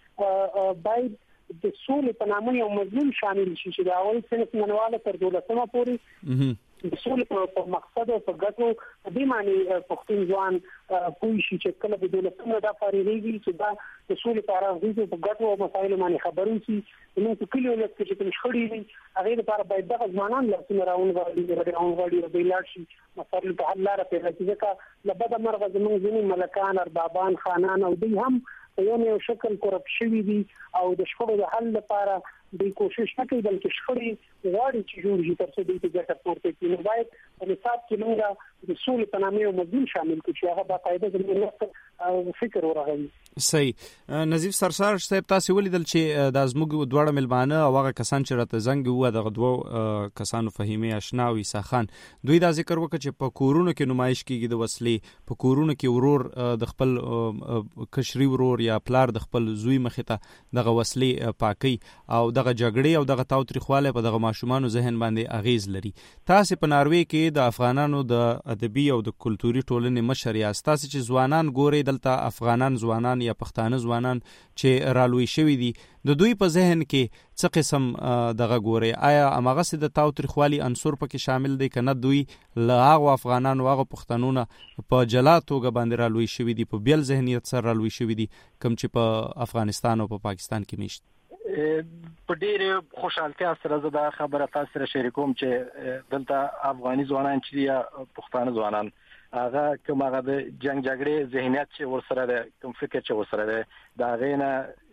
B: کې باید د سولې په نامه یو مضمون شامل شي چې دا اول څنګه منواله تر 12مه پورې د سولې په مقصد او په ګټو د دې معنی پښتون ځوان پوه شي چې کله د 12مه دا فارغيږي چې دا د سولې په اړه د ګټو او مسایلو باندې خبرو شي نو په کلیو لکه چې کوم شخړې دي هغه لپاره باید د ځوانان لاسونه راوړي او د لاړ شي مسایل په حل لاره پیدا کیږي چې لبد مرغه زموږ ځینې ملکان اربابان خانان او دوی هم یو شکل کورپ شوی دي او د شخړو د حل لپاره د کوشش نه کوي بلکې شخړې غواړي چې جوړ شي ترڅو د دې ګټه پورته کړي نو باید په نصاب کې موږ د سولې په نامه یو مضمون شامل کړو چې هغه باقاعده د فکر ورغلی.
C: صحیح. نظیف سرسار صاحب تاسو ولیدل چې د ازموږ دواړه ملمانه او هغه کسان چې راته زنګ وو دغه دوه کسانو فهیمه آشنا او عیسی خان دوی دا ذکر وکړي چې په کورونو کې نمایش کیږي د وسلې، په کورونو کې ورور د خپل کشري ورور یا پلار د خپل زوی مخې ته دغه وسلې پاکي او دغه جګړې او دغه تاوتریخواله په دغه ماشومان ذهن باندې اغیز لري. تاسو په ناروې کې د افغانانو د ادبي او د کلتوري ټولنې مشر یاست. تاسو چې ځوانان ګوري دلته افغانان ځوانان یا پښتانه ځوانان چې رالوي شوی دي د دوی په ذهن کې څه قسم دغه ګوري؟ آیا امغه سي د تاوتریخوالي عنصر پکې شامل دی کنه دوی له هغه افغانانو هغه پښتنونو په جلا توګه باندې رالوي شوی دي په بیل ذهنیت سره رالوي شوی دي کوم چې په افغانستان او په پاکستان کې میشت؟
E: په ډېر خوشحالتیا سره زه دا خبره تاسو سره شریکوم چې دلته افغاني ځوانان چې یا پښتانه ځوانان هغه کوم هغه د جنگ جګړې ذهنیت چې ورسره ده، کوم فکر چې ورسره ده، دا غینه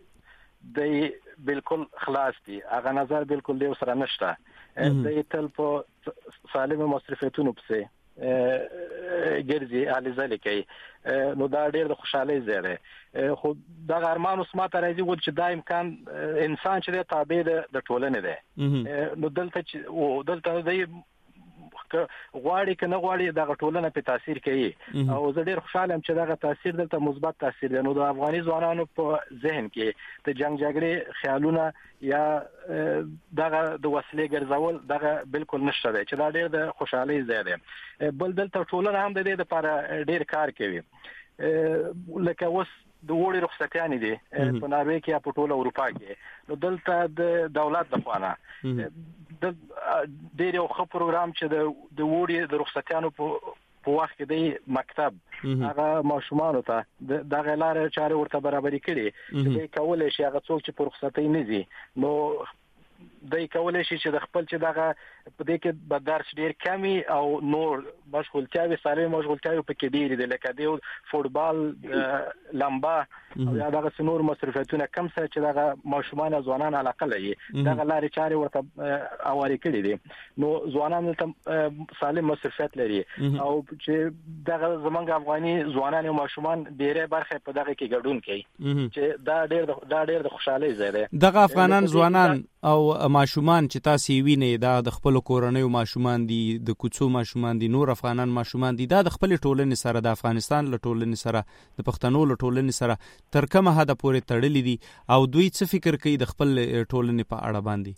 E: د بالکل خلاص دي، هغه نظر بالکل دی ورسره نشته. د تل په سالم مصرفیتونو پسې ګرځي الیزل کوي. نو دا ډېر د خوشحالۍ ځای دی. خو دا ارمان اوس ماته راځي چې دا امکان انسان چې د تابع د ټولنې دی. نو دلته د غواړي کنه غواړي دغه ټولنه په تاثیر کوي او زه ډیر خوشاله یم چې دغه تاثیر دلته مثبت تاثیر دی. نو د افغاني ځوانانو په ذهن کې د جنگ جګړې خیالونه یا دغه د وسلې ګرځول دغه بالکل نشته دی چې دا ډیر د خوشحالۍ ځای دی. بل دلته ټولنه هم د دې لپاره ډیر کار کوي. لکه اوس د وړي رخصتیانې دي په ناروې کې یا په ټوله اروپا کې. نو دلته د دولت د خوانه د ډېر یو ښه پروګرام چې د وړي د رخصتیانو په وخت کې د مکتب هغه ماشومانو ته دغه لارې چارې ورته برابرې کړي چې دوی کولی شي هغه څوک چې په رخصتۍ نه ځي نو دوی کولی شي چې د خپل چې دغه په دې کې به درس ډېر کمی او نور مشغولتیاوې سالمې مشغولتیاوې پکې ډېرې دي لکه د فوټبال لمبا او یا دغه نور مصرفیتونه کم څه چې دغه ماشومان او ځوانان علاقه لري دغه لارې چارې ورته اوارې کړي دي. نو ځوانان ته سالم مصرفیت لري او چې دغه زمونږ افغاني ځوانان او ماشومان ډېرې برخه په دغه کې ګډون کوي چې دا ډېر د خوشحالۍ ځای دی.
C: دغه افغانان ځوانان او ماشومان چې تاسو وینئ دا د خپل کورنۍ ماشومان دي، د کوڅو ماشومان دي، نور افغانان ماشومان دي، دا د خپل ټولنې سره د افغانستان له ټولنې سره د پښتنو له ټولنې سره تر کومه حد پورې تړلي دي او دوی څه فکر کوي د خپل ټولنې په اړه باندې؟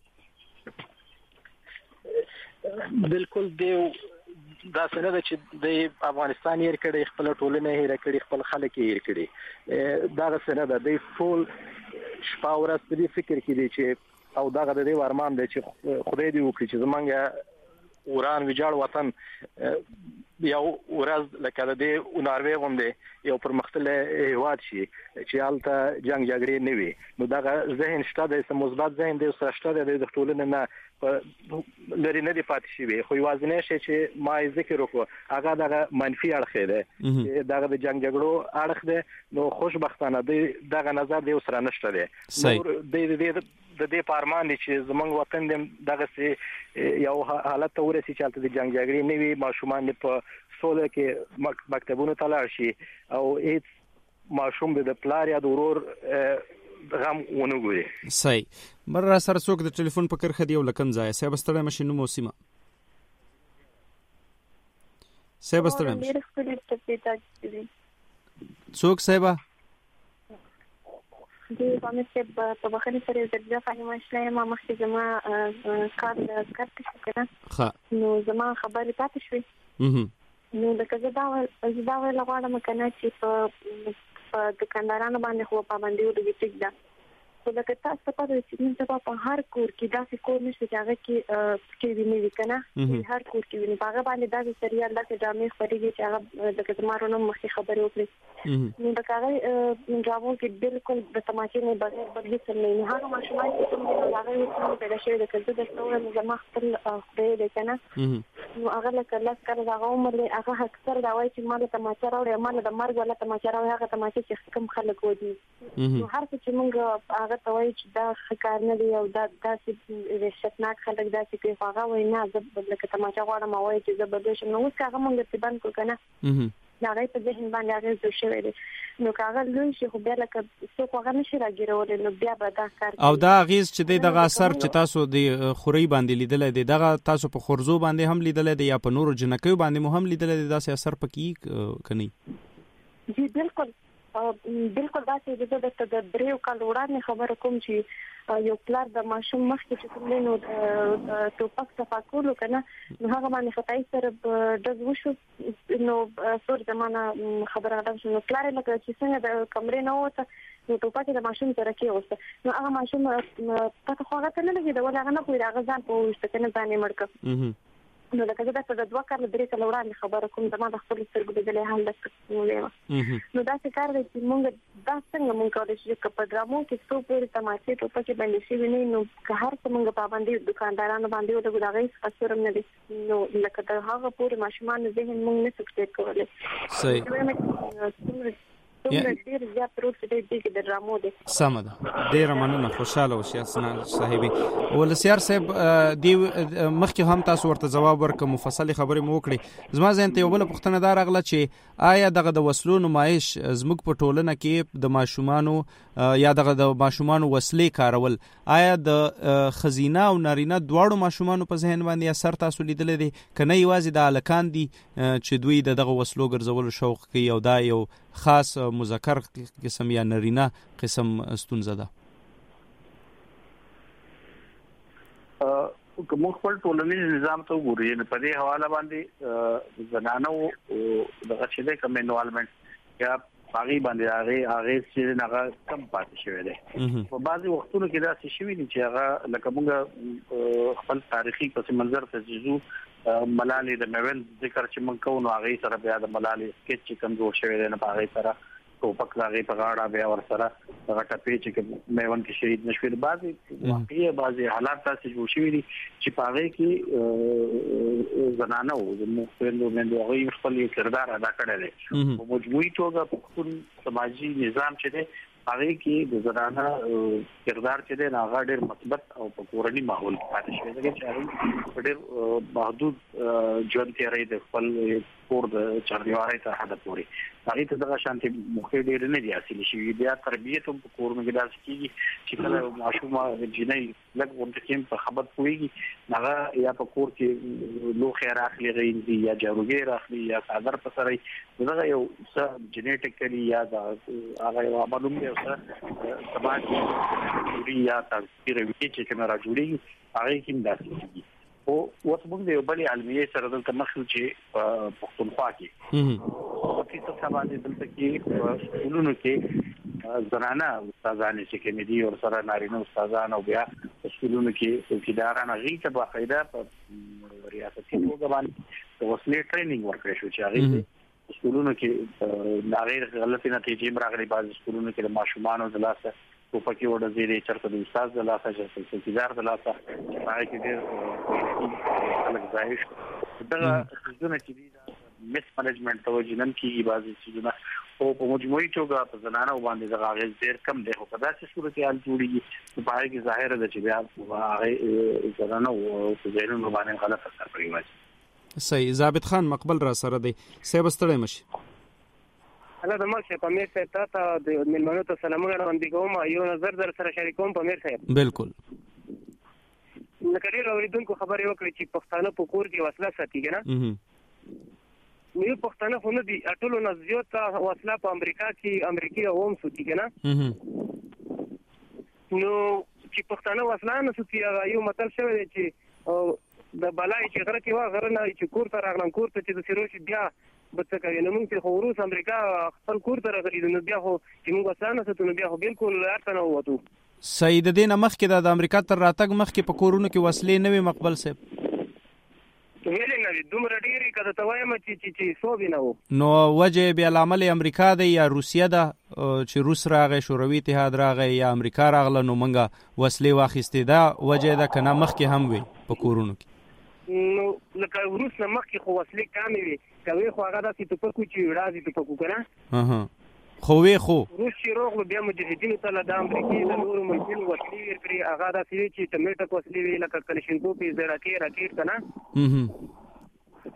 E: بالکل دی دا څنګه ده چې د افغانستان یې کړي خپل ټولنه یې کړي خپل خلک یې کړي دا څنګه ده د فول شپه ورځ په دې فکر کې دي چې او دغه د دې ارمان دی چې خدای دې وکړي چې زمونږ وران ویجاړ وطن یو ورځ لکه د دې ناروې غوندې یو پرمختللی هیواد شي چې هلته جنګ جګړې نه وي. نو دغه ذهن شته دی، مثبت ذهن دی سره شته دی د ټولنې نه لري نه دی پاتې شوی. خو یوازینی شی چې ما ذکر وکړو هغه دغه منفي اړخ دی چې دغه د جنګ جګړو اړخ دی. نو خوشبختانه دغه نظر دی سره نشته دی. د دې پارمان دي چې زمونږ وطن دې دغه سي یو حالت ته ورسي چې هلته د جنگ جګړې نه وي، ماشومان په سوله کې مکتبونو ته لاړ شي او هیڅ ماشوم د پلار یا د ورور غم ونه ګوري.
C: صحیح. مر را سره څوک د ټلیفون په کرخه دی او لکم ځای صاحب ستړی مشي نو موسمه صاحب ستړی څوک صاحب
K: د کومه چې په بخښنې سره د فاهمه شلای ما مخکې زما کار شو کنه نو زما خبرې پاتې شوې نو د کزه دا لغواړم کنه چې په دکاندارانو باندې خو پابندي ولګي چې دا خو لکه تاسو په دې چې په هر کور کې داسې کور نشته چې هغه کې ویني کنه هر کور کې ویني هغه باندې داسې سریال داسې ډرامې خوريږي چې هغه د کتمارونو مخکې خبرې وکړي نو د هغه ډرامو کې بالکل د تماشې نه بغیر څه نه هغه ماشومان چې کوم هغه پیدا شوی د کزه د څورو زما خپل خدای دې کنه نو هغه لکه لاس کار دا عمر هغه اکثر دا وایي چې مال تماشا راوړي مال د مرګ ولا تماشا راوړي هغه تماشا چې کوم خلک ودی نو هر څه چې موږ هغه توای چې دا ښکار نه دی او دا داسې وحشتناک خلک داسې کوي هغه وایي نه زه لکه تماشا غواړم او وایي چې زه بدل شم نو اوس هغه موږ ته بند کړو کنه هغه په ذهن باندې هغه شوی دی نو کاغه لوی شي خو بیا لکه څوک هغه نشي راګیرول نو بیا به دا کار
C: او دا غیز چې دغه اثر چې تاسو د خوري باندې لیدل دي دغه تاسو په خورزو باندې هم لیدل دي یا په نورو جنکیو باندې مو هم لیدل دي دا اثر پکې کني
K: جی بالکل دا چې د دریو کال وړاندې خبره کوم چې یو پلار د ماشوم مخکې چې کوم نو د ټوپک تفکر وکنه نو هغه باندې خدای سره د وشو نو څور زمانہ خبره ده چې پلار لکه چې څنګه د کمرې نه وته نو ټوپک د ماشوم سره کې وسته نو هغه ماشوم پته خو هغه ته نه لګي دا ولې هغه نه پوي هغه ځان په وشته کنه ځان مړک نو لکه دا د دوه کال درې کال وړاندې خبره کوم زما د خپل سترګو د دلې حال لکه نو دا څه کار دی چې موږ دا څنګه موږ کولای شو چې په ډرامو کې څو پورې تماشې ټوپکې باندې شي ویني نو که هر څه موږ پابندي دکاندارانو باندې ودغه دغه اثر نه دي نو لکه دا هغه پورې ماشومان ذهن موږ نه سکته کولای صحیح ډیر زیات پروت دی د ډرامو دی
C: سمده ډیر مننه خوشاله اوسئ حسن صاحبي ولسیار صاحب دی مخکې هم تاسو ورته جواب ورکړ مفصل خبرې مو وکړي زما ځین ته یو بل پوښتنه دار اغله چې آیا دغه د وسلو نمایش زموږ په ټولنه کې د ماشومانو یا دغه د ماشومانو وسلې کارول آیا د خزینه او نارینه دواړو ماشومانو په ذهن باندې اثر تاسو لیدل دي کنه یوازې د الکان دي چې دوی دغه وسلو ګرځول شوق کوي او دا یو خاص مذکر قسم یا نارینه قسم ستونزه ده
D: کوم خپل ټولنیز نظام ته وګورئ په دې حواله باندې زنانو دغه چې د کم انوالمنت یا باغی باندې هغه چې هغه کم پاتې شوی دی په بعضي وختونو کې دا څه شوی دي چې هغه لکه موږ خپل تاریخي پس منظر ته ځو ملالي د میوند ذکر چې موږ کوو نو هغه سره بیا د ملالي سکیچ چې کوم جوړ شوی دی نه هغه سره ټوپک هغه په غاړه بیا ور سره هغه ټپې چې میوند کې شهید نشوي بعضي واقعي بعضي حالات تاسو جوړ شوی دي چې په هغه کې زنانه او د مختلفو باندې هغه خپل کردار ادا کړی دی په مجموعي توګه په سماجی نظام چې دی هغه کې د زنانه کردار چې دی هغه ډېر مثبت او په کورنی ماحول پاتې شوی دی چې هغه ډېر محدود ژوند تیری د خپل کور د چاردیواري ته حد پورې هغه ته دغه شانتي مخې ډېر نه دي حاصل شي بیا تربیته هم په کورونو کې داسې کیږي چې کله ماشومه جنۍ لږ ورته کې په خبر پويږي هغه یا په کور کې لو خیر اخلي غوي یا جاروګي اخلي یا صادر پسري دغه یو څه جنیټیکلی یا هغه یو معلوم دی چې سماج یا تاثیر وکړي چې کومه راجوړي هغه کې داسې کیږي او اوس موږ د یو بل علمي سره دلته مخکې چې پښتونخوا کې په څه سبا دې دلته کې سکولونو کې زنانه استادان چې کوم دي او سره نارینه استادان او بیا سکولونو کې څوکیداران هغه ته باقاعده په ریاستي توګه باندې وسلې ټریننګ ورکړي شو چې هغه سکولونو کې غیر غلطي نتیجې راغلي بعض سکولونو کې د ماشومانو د لاسه په پکې وړه زیرې چرته د استاد د لاسه چې څوکیدار د لاسه هغه کې ډېر الګ ځایش دا څنګه چې دي مس مانجمنت توجنن کې بعضي څه او په مجموعي توګه په زنانه باندې د غاغز ډېر کم دی خو په داسې صورت حال جوړیږي په پای کې ظاهر ده چې بیا هغه زنانه او زینونو باندې غلط اثر پرېږي
C: صحیح ضابط خان مقبل را سره دی سیب ستړی مشي
M: الله د مال څخه په میر ته تا د ملمنو ته سلامونه وړاندې کوم یو نظر در سره شریکوم په میر صاحب
C: بالکل
M: نو کړي اوریدونکو خبرې وکړي چې پښتانه په کور کې وسله ساتي کنه نو پښتانه خو نه دي ټولو نه زیات وسله په امریکا کې امریکایي قوم ساتي کنه نو چې پښتانه وسله نه ساتي یو مطلب شوی دی چې د بلای چې غره کې وا غره نه چې کور ته راغلم کور ته چې د سیروش بیا بچ کوي نو موږ خو روس امریکا خپل کور ته راغلي نو بیا خو چې موږ وسانه ستو نو بیا خو بالکل ارته نه وته
C: سید دینه مخکې د امریکا تر راتګ مخکې په کورونو کې وسلې نه وي مقبل صاحب
M: ویلې نه دومره ډېری کده ته وایم چې سو بینه
C: نو وجه بیا عمل امریکا دی یا روسیا ده چې روس راغی شوروي اتحاد راغی یا امریکا راغله نو منګه وسلې واخیستې ده وجه ده کنه مخکې هم وي په کورونو کې
M: نو لکه روس نه مخکې خو وسلې کامې وي کوي خو هغه داسې ټوپکو چې راځي ټوپکو کنه
C: خو وی خو
M: روس چې روغ بیا مجاهدینو ته د امریکای د نورو ملکونو وسلې ورکړي هغه داسې چې ټمیټک وسلې وي لکه کلشینکوف زراکي راکټ کنه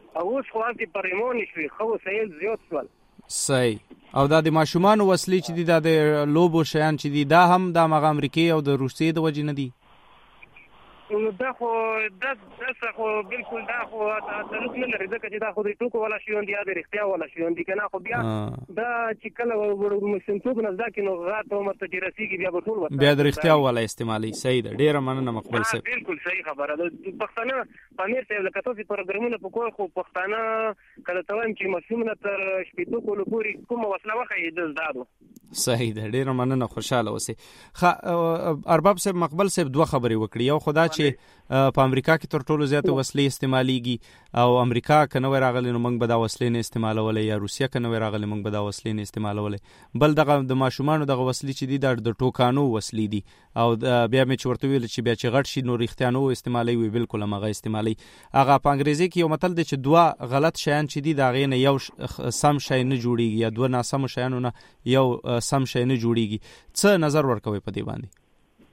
M: او اوس خو انت پرېمون شي خو سیل زیات شول.
C: صحیح. او دا د ماشومان وسلې چې دي د لوبو شیان چې دي دا هم د امریکای او د روسیې د وجې نه دي؟
M: دا خو بالکل دا خو تعلق نه لري ځکه چې دا خو د ټوکو ولا شي دي یا د رښتیا ولا شي دي کنه. خو بیا دا چې کله مشنتوب نه ځکه نو غاټ عمر ته چې رسیږي بیا به ټول وته
C: بیا د رښتیا ولا استعمالي. صحیح ده. ډیره مننه مقبل صاحب.
M: بالکل صحیح خبره ده. پښتانه پامیر ته لکه تاسو پروګرامونه په کوی خو پښتانه کله توان چې مسلمانه تر شپېتو کولو پوری کومه وسله وخی د زادو.
C: صحیح ده. ډیره مننه. خوشاله اوسئ. ارباب صاحب مقبل صاحب دوه خبرې وکړي. یو خدا چې په امریکا کې تر ټولو زیات وسلې استعماليږي او امریکا کنه راغلی نو موږ به دا وسلې نه استعمالولې یا روسیا کنه راغلی موږ به دا وسلې نه استعمالولې. بل دغه د ماشومان دغه وسلې چې دي د ټوکانو وسلې دي او بیا مې چورته ویل چې بیا چې غټ شي نو رښتیانو استعمالي وي. بالکل هغه استعمالي. هغه په انګریزي کې یو متل دی چې دوه غلط شیان چې دي دا غي نه یو سم شی نه جوړیږي یا دوه ناسم شیانو نه یو سم شی نه جوړیږي. څه نظر ورکوي په دې باندې؟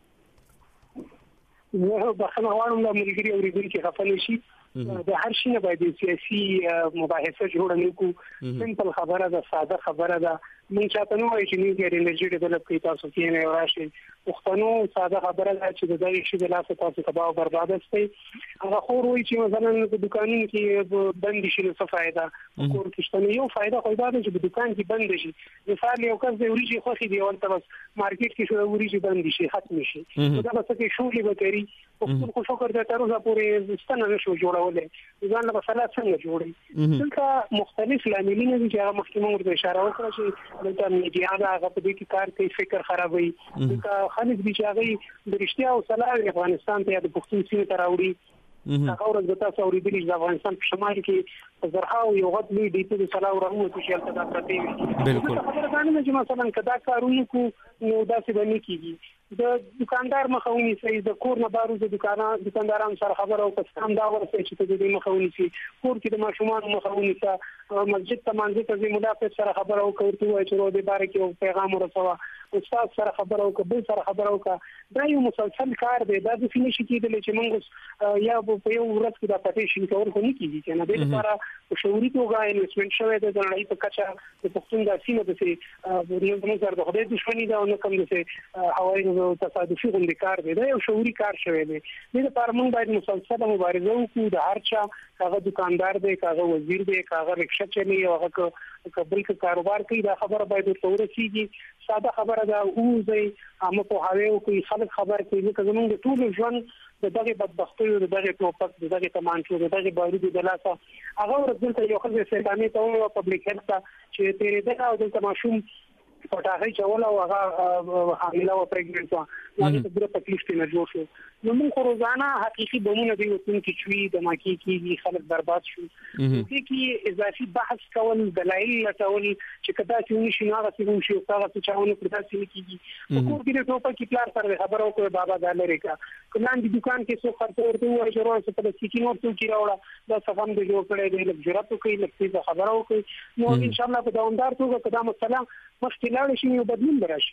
B: زه بخښنه غواړم د ملګري اوریدونکو خفه شي. د هر شي نه باید سیاسي مباحثه جوړه نه کو. سمپل خبره ده، ساده خبره ده. من چاته نو چې نیوکلیر انرژي ډیولپ کوي تاسو کې نه راشي. پښتنو ساده خبره ده چې د دې شی د لاسه تاسو تباہ او برباد استي. هغه خو وروي چې مثلا په دکانونو کې بند شي نو څه فائدہ؟ کور کې شته یو فائدہ خو دا ده چې په دکان کې بند شي. مثال یو کس د وريجي خوخي دی ولته بس مارکیټ کې شو وريجي بند شي ختم شي. دا بس کې شولې وکړي. په خو شکر د تر اوسه پورې ستنه نشو جوړولې. ځان له مسله څنګه جوړي؟ دلته مختلف لاملونه دي چې هغه مخکې موږ د اشاره وکړه چې دلته میډیا هغه په دې کې کار کوي، فکر خرابوي. دلته خلک دي چې هغه د رښتیا او صلاح افغانستان ته د پښتون سیمه ته راوړي. هغه ورځ د تاسو اوریدلی د افغانستان په شمال کې زرهاو یو غټ لوی ډیپو د صلاح راوړو چې شل تدا پرتی وي.
C: بالکل
B: خبره ده چې مثلا کدا کارونه کو نو داسې باندې کیږي. د دکاندار مخاوني سي د کور نه بارو د دکاندارانو سره خبره او قسم دا ورسې چې د دې مخاوني سي کور کې د ماشومان مخاوني سره مسجد ته منځ ته مدافع سره خبره او کوي چې ورو د باره کې پیغام ورسوه. استاد سره خبره او کبل سره خبره او دا یو مسلسل کار دی. دا د فینیش کېدل چې موږ یا په یو ورځ کې دا پټیشن کول خو نه کیږي چې نه د لپاره شعوري توګه انویسټمنټ شوی دی. د لړۍ په کچه د پښتون د سیمه د سي د نظر د خدای دښمنی دا نه کوم د سي هوایي تصادفي غونډه کار دی. دا یو شعوري کار شوی دی. د لپاره موږ باید مسلسل مبارزه وکړو. د هر چا هغه دکاندار دی، هغه وزیر دی، هغه رکشا چلی او هغه قبل کې کاروبار کوي. دا خبره باید ورسیږي. ساده خبره ده او زي عامه په هاویو کې خلک خبر کوي چې زمونږ ټول ژوند د دغه بدبختۍ او د دغه ټوپک د دغه تمانچو د دغه بارود د لاسه هغه ورته یو خل سیستاني ته او پبلک هلث چې تیرې ده او د ماشوم پټاغي چول او هغه حامله او پرګنټ و هغه ته ډېر تکلیف نه جوړ شو. نو موږ روزانه حقيقي بمونه دی وتون کې چوي د ماکي کې خلک برباد شو. دې کې اضافي بحث کول دلایل لټول چې کدا چې نشي نه غوښتل شي او هغه څه چاونه پر تاسو کېږي. په کور کې د ټوپک کې پلار سره خبرو کوي بابا دالری کا کله د دکان کې څو خرڅ ورته وایي چې ورو څه په سکین ورته کې راوړه دا څنګه د جوړ کړي د لږ جرأت کوي لږ خبرو کوي. نو ان شاء الله په دوامدار توګه کدا مثلا مشکلات شي یو بدلون راشي.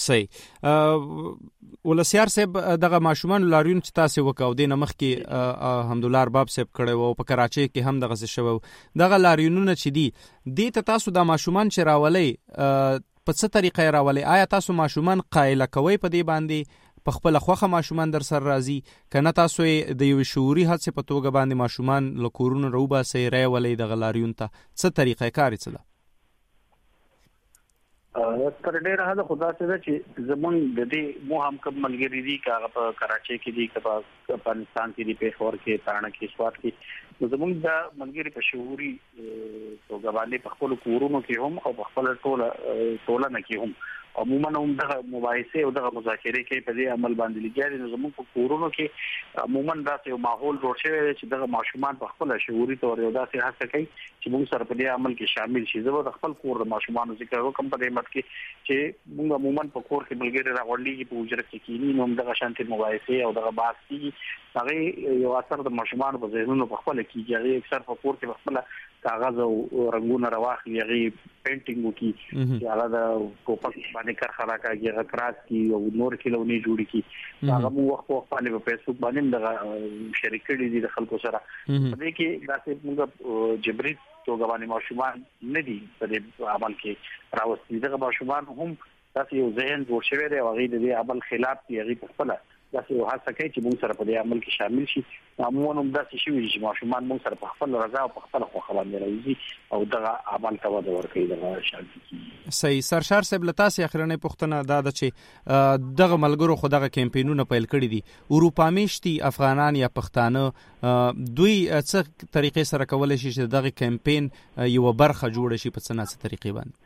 C: صحیح. ولسیار صاحب دغه ماشومان لاریون چې تاسو وکاو د نمخ کې الحمدلله ارباب صاحب کړي وو په کراچۍ کې هم دغه څه شوو. دغه لاریونونه چې دي د تاسو د ماشومان چې راولي په څه طریقې راولي؟ آیا تاسو ماشومان قایل کوي په دې باندې په خپل خوخه ماشومان در سره راضي کنه تاسو د یو شعوري هڅه په توګه باندې ماشومان لکورونو روبا سي راولي د غلاریون ته څه طریقې کاری څه ده؟
D: تر ډیره هدا خدا څخه چې زمون د دې مو هم کوم ملګری دي کاغه په کراچۍ کې دي په افغانستان کې دي پیښور کې تاڼه کې سوات کې زمون د ملګری په شعوري توګه باندې په خپل کورونو کې هم او په خپل ټوله نه کې هم عموما هم د مباحثه او د مذاکره کې په دې عمل باندې لګیاري. نو زموږ په کورونو کې عموما داسې یو ماحول جوړ شوی چې د ماشومان په خپل شعوري تور یو داسې هڅه کوي چې موږ سره په دې عمل کې شامل شي. زه د خپل کور د ماشومان ذکر وکم په دې مت کې چې موږ عموما په کور کې ملګری راغلي په وجره کې کینی نو د شانتي مباحثه او د بحث کې هغه یو اثر د ماشومان په ذهنونو په خپل کیږي هغه اکثر په کور کې خپل کاغذ او رنگونه راوخلي هغه پینټینګ وکي چې هغه د ټوپک باندې کارخانه کوي هغه کراس کی او نور کلونی جوړ کی هغه مو وخت په باندې په فیسبوک باندې د شریکړي دي د خلکو سره دې کې داسې موږ جبري توګه باندې ماشومان نه دي په دې عمل کې راوستي دغه ماشومان هم تاسو یو ذهن جوړ شوی دی او هغه د دې عمل خلاف دی هغه په خپل تاسو یو هڅه کوي چې موږ سره په دې عمل کې شامل شي عموما هم داسې شي چې ماشومان موږ سره په خپل رضا او په خپل خوښه باندې راځي او دغه عمل ته وده ورکوي دغه شامل کی
C: صحیح سرشار صاحب لتاسې اخرنه پښتنه دا د چې دغه ملګرو خو دغه کمپینونه پیل کړی دي اروپا میشتي افغانان یا پښتانه دوی څه طریقې سره کولای شي چې دغه کمپین یو برخه جوړ شي په څه طریقې باندې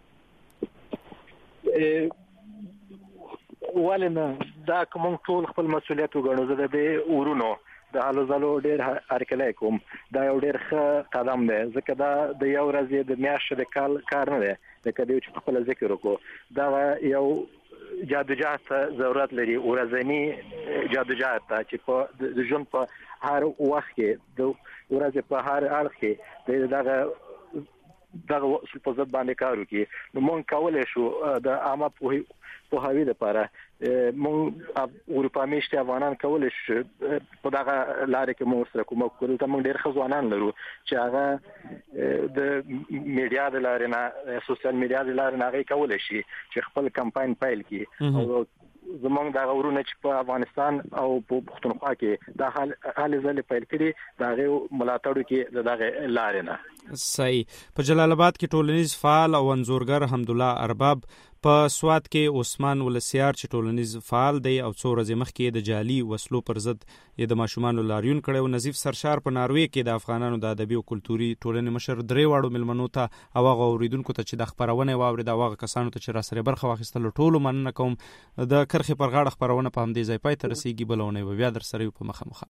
E: ولنه دا کوم ټول خپل مسولیت وګڼو زه د ورونو د حالو زلو ډیر هرکلی کوم دا یو ډیر ښه قدم دی ځکه دا د یو ورځې د میاشتې د کار نه دی لکه دی چې خپل ذکر وکړو دا یو جادوجات ضرورت لري ورځنی جادوجات چې په د ژوند په هر وخت کې د ورځې په هر اړخ کې دغه په ځد باندې کار وکړي نو مونږ کولای شو د عامه په هوی لپاره مونږ اروپا میشتي افغانان کولای شو په دغه لارې کې مونږ سره کوم کول ته مونږ ډېر ځوانان لرو چې هغه د میډیا د لارې نه سوشل میډیا د لارې نه هغه کولای شي چې خپل کمپاین پیل کړي او زمونږ د غورونه چې په افغانستان او په پښتونخوا کې د حال ځل پیل کړي د هغه ملاتړو کې دغه لارې نه
C: صحیح په جلال آباد کې ټولنیز فعال او انځورګر حمدالله ارباب په سواد کې عثمان ولسیار چې ټولنیز فعال دی او څو ورځې مخکې د جعلي وسلو پر ضد د ماشومانو لاریون کړو نظیف سرشار په ناروې کې د افغانانو د ادبي او کلتوري ټولنې مشر درې واړو ملمنو ته او هغه اوریدونکو ته چې د خبرونه واوري د هغه کسانو ته چې را سره برخه واخیستل ټولو مننه کوم د کرخې پر غاړه خبرونه په همدې ځای پای ته رسیدي بلونه بیا در سره په مخه